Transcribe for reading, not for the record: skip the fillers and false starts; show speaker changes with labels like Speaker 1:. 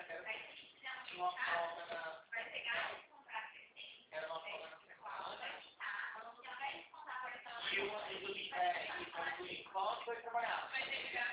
Speaker 1: Tinha uma folga na... Era uma folga na semana. E o domingo, e quando o domingo volta, foi trabalhar.